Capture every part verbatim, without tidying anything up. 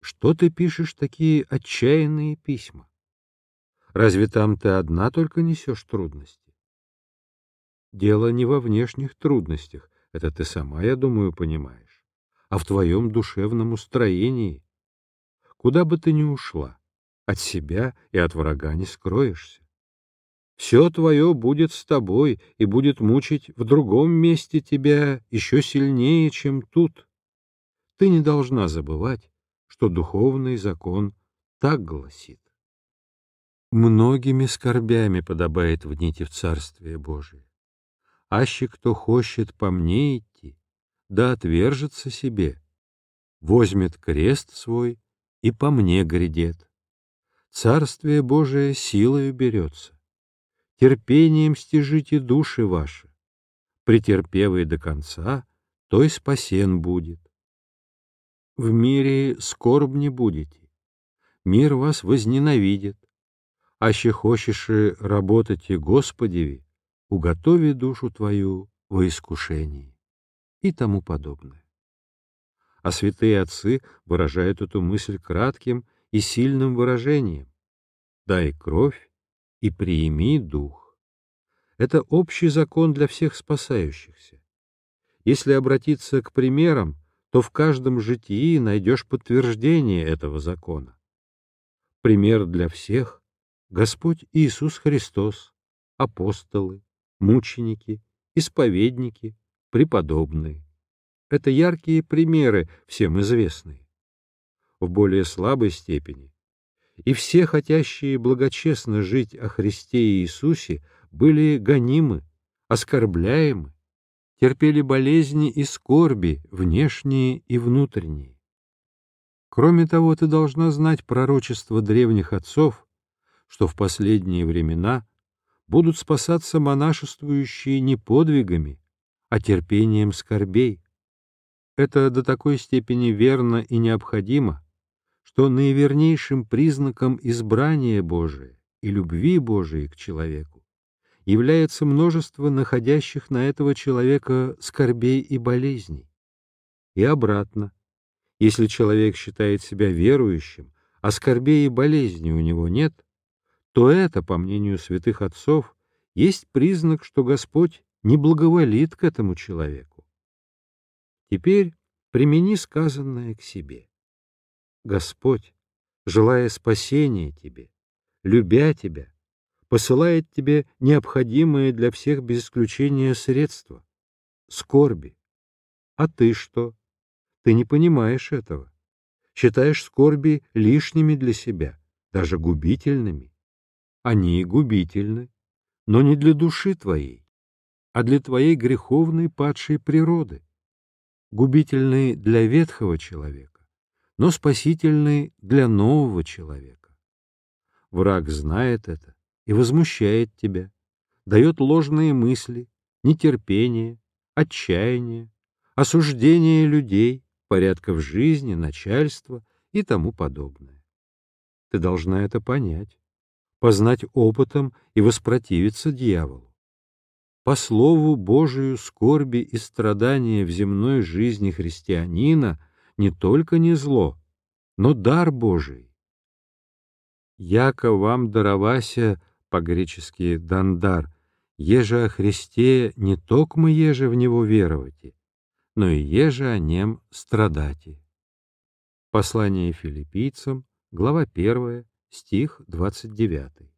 Что ты пишешь такие отчаянные письма? Разве там ты одна только несешь трудности? Дело не во внешних трудностях, это ты сама, я думаю, понимаешь, а в твоем душевном устроении. Куда бы ты ни ушла, от себя и от врага не скроешься. Все твое будет с тобой и будет мучить в другом месте тебя еще сильнее, чем тут. Ты не должна забывать, что духовный закон так гласит. Многими скорбями подобает вните в Царствие Божие. Аще кто хочет по мне идти, да отвержется себе, возьмет крест свой и по мне грядет. Царствие Божие силою берется. Терпением стяжите души ваши. Претерпевый до конца, той спасен будет. В мире скорбни будете, мир вас возненавидит. Аще хочешь и работать и Господеви, уготови душу твою во искушении и тому подобное. А святые отцы выражают эту мысль кратким и сильным выражением: «Дай кровь и приими дух». Это общий закон для всех спасающихся. Если обратиться к примерам, то в каждом житии найдешь подтверждение этого закона. Пример для всех — Господь Иисус Христос, апостолы, мученики, исповедники, преподобные. Это яркие примеры, всем известные. В более слабой степени и все, хотящие благочестно жить о Христе Иисусе, были гонимы, оскорбляемы, терпели болезни и скорби, внешние и внутренние. Кроме того, ты должна знать пророчество древних отцов, что в последние времена будут спасаться монашествующие не подвигами, а терпением скорбей. Это до такой степени верно и необходимо, что наивернейшим признаком избрания Божия и любви Божией к человеку является множество находящих на этого человека скорбей и болезней. И обратно, если человек считает себя верующим, а скорбей и болезней у него нет, то это, по мнению святых отцов, есть признак, что Господь не благоволит к этому человеку. Теперь примени сказанное к себе. Господь, желая спасения тебе, любя тебя, посылает тебе необходимые для всех без исключения средства — скорби. А ты что? Ты не понимаешь этого. Считаешь скорби лишними для себя, даже губительными. Они губительны, но не для души твоей, а для твоей греховной падшей природы. Губительны для ветхого человека, но спасительны для нового человека. Враг знает это и возмущает тебя, дает ложные мысли, нетерпение, отчаяние, осуждение людей, порядков жизни, начальства и тому подобное. Ты должна это понять, познать опытом и воспротивиться дьяволу. По слову Божию скорби и страдания в земной жизни христианина не только не зло, но дар Божий. Яко вам даровася, по-гречески «дандар», еже о Христе не токмо еже в Него веровати, но и еже о Нем страдати. Послание филиппийцам, глава первая, стих двадцать девятый.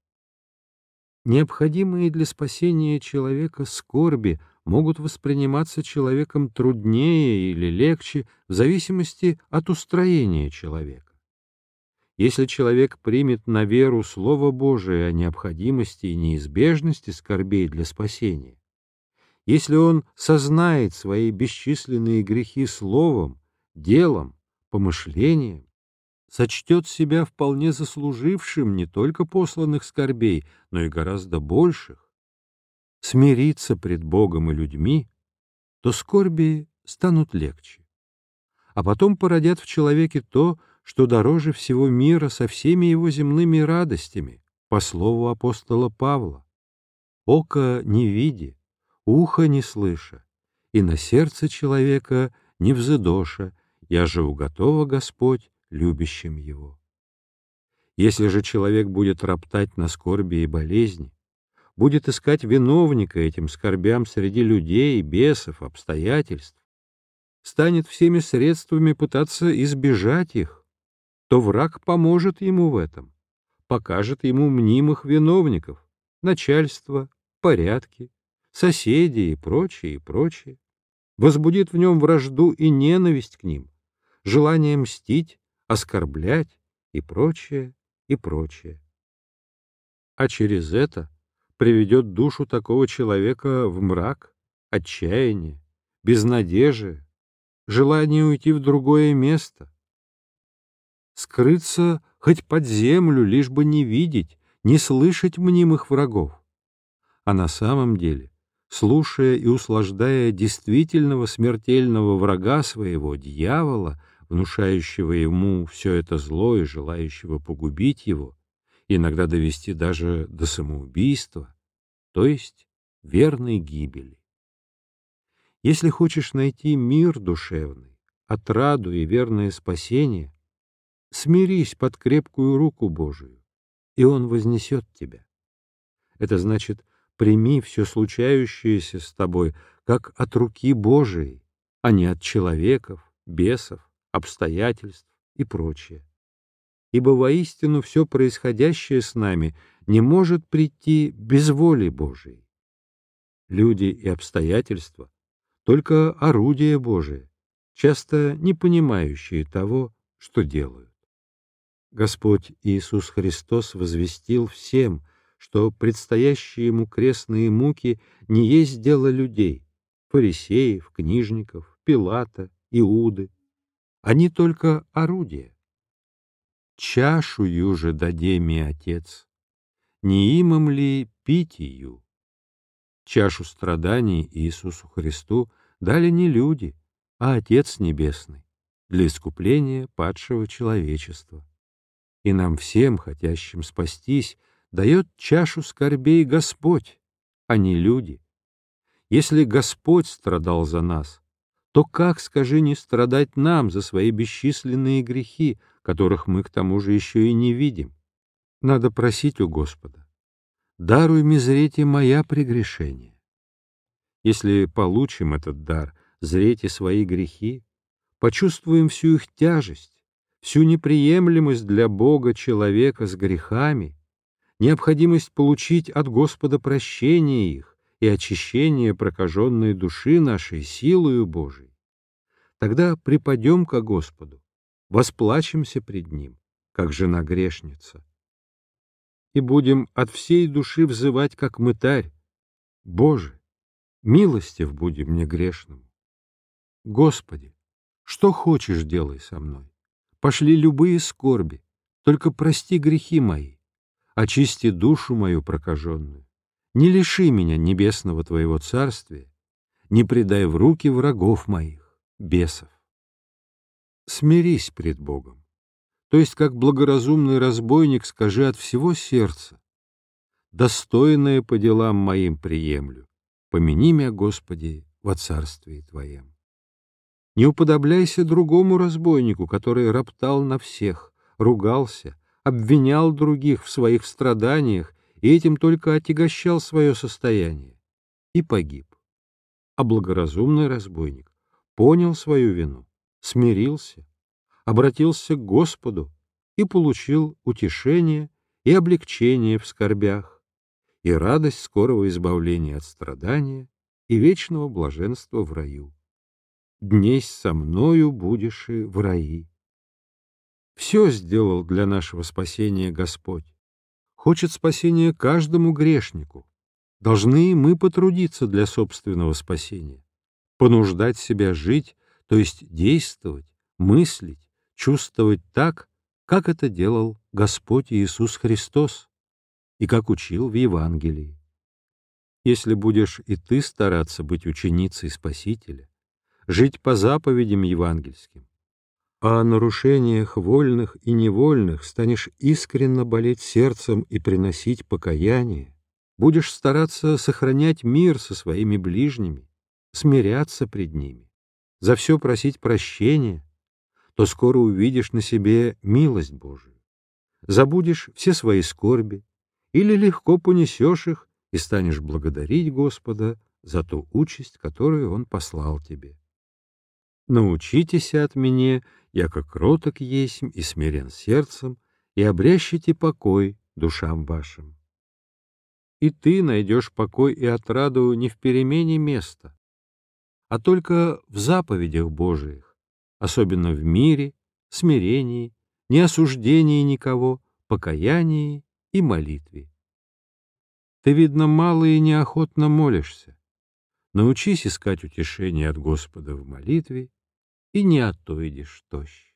Необходимые для спасения человека скорби могут восприниматься человеком труднее или легче в зависимости от устроения человека. Если человек примет на веру Слово Божие о необходимости и неизбежности скорбей для спасения, если он сознает свои бесчисленные грехи словом, делом, помышлением, сочтет себя вполне заслужившим не только посланных скорбей, но и гораздо больших, смириться пред Богом и людьми, то скорби станут легче, а потом породят в человеке то, что дороже всего мира со всеми его земными радостями, по слову апостола Павла: «Око не види, ухо не слыша, и на сердце человека не взыдоша, я же уготова Господь любящим его. Если же человек будет роптать на скорби и болезни, будет искать виновника этим скорбям среди людей, бесов, обстоятельств, станет всеми средствами пытаться избежать их, то враг поможет ему в этом, покажет ему мнимых виновников, начальство, порядки, соседей и прочее, и прочее, возбудит в нем вражду и ненависть к ним, желание мстить, оскорблять и прочее, и прочее. А через это приведет душу такого человека в мрак, отчаяние, безнадежие, желание уйти в другое место, скрыться хоть под землю, лишь бы не видеть, не слышать мнимых врагов. А на самом деле, слушая и услаждая действительного смертельного врага своего, дьявола, внушающего ему все это зло и желающего погубить его, иногда довести даже до самоубийства, то есть верной гибели. Если хочешь найти мир душевный, отраду и верное спасение, смирись под крепкую руку Божию, и Он вознесет тебя. Это значит, прими все случающееся с тобой как от руки Божией, а не от человеков, бесов, обстоятельств и прочее. Ибо воистину все происходящее с нами не может прийти без воли Божией. Люди и обстоятельства — только орудия Божие, часто не понимающие того, что делают. Господь Иисус Христос возвестил всем, что предстоящие ему крестные муки не есть дело людей, фарисеев, книжников, Пилата, Иуды. Они только орудия. Чашую же даде ми Отец, не имам ли пить ее? Чашу страданий Иисусу Христу дали не люди, а Отец Небесный для искупления падшего человечества. И нам всем, хотящим спастись, дает чашу скорбей Господь, а не люди. Если Господь страдал за нас, то как, скажи, не страдать нам за свои бесчисленные грехи, которых мы к тому же еще и не видим? Надо просить у Господа: даруй ми зреть и моя прегрешения. Если получим этот дар, зреть и свои грехи, почувствуем всю их тяжесть, всю неприемлемость для Бога человека с грехами, необходимость получить от Господа прощение их и очищение прокаженной души нашей силою Божией, тогда припадем ко Господу, восплачемся пред Ним, как жена грешница, и будем от всей души взывать, как мытарь: Боже, милостив буди мне грешному. Господи, что хочешь, делай со мной. Пошли любые скорби, только прости грехи мои, очисти душу мою прокаженную, не лиши меня небесного Твоего царствия, не предай в руки врагов моих, бесов. Смирись пред Богом, то есть как благоразумный разбойник скажи от всего сердца: достойное по делам моим приемлю, помяни меня, Господи, во царствии Твоем. Не уподобляйся другому разбойнику, который роптал на всех, ругался, обвинял других в своих страданиях и этим только отягощал свое состояние, и погиб. А благоразумный разбойник понял свою вину, смирился, обратился к Господу и получил утешение и облегчение в скорбях, и радость скорого избавления от страдания и вечного блаженства в раю. Днесь со мною будешь и в раи. Все сделал для нашего спасения Господь. Хочет спасения каждому грешнику. Должны и мы потрудиться для собственного спасения, понуждать себя жить, то есть действовать, мыслить, чувствовать так, как это делал Господь Иисус Христос и как учил в Евангелии. Если будешь и ты стараться быть ученицей Спасителя, жить по заповедям евангельским, а о нарушениях вольных и невольных станешь искренно болеть сердцем и приносить покаяние, будешь стараться сохранять мир со своими ближними, смиряться пред ними, за все просить прощения, то скоро увидишь на себе милость Божию, забудешь все свои скорби или легко понесешь их и станешь благодарить Господа за ту участь, которую Он послал тебе. Научитесь от меня, яко кроток есмь и смирен сердцем, и обрящите покой душам вашим. И ты найдешь покой и отраду не в перемене места, а только в заповедях Божиих, особенно в мире, смирении, неосуждении никого, покаянии и молитве. Ты, видно, мало и неохотно молишься. Научись искать утешение от Господа в молитве, и не отойдешь тощ.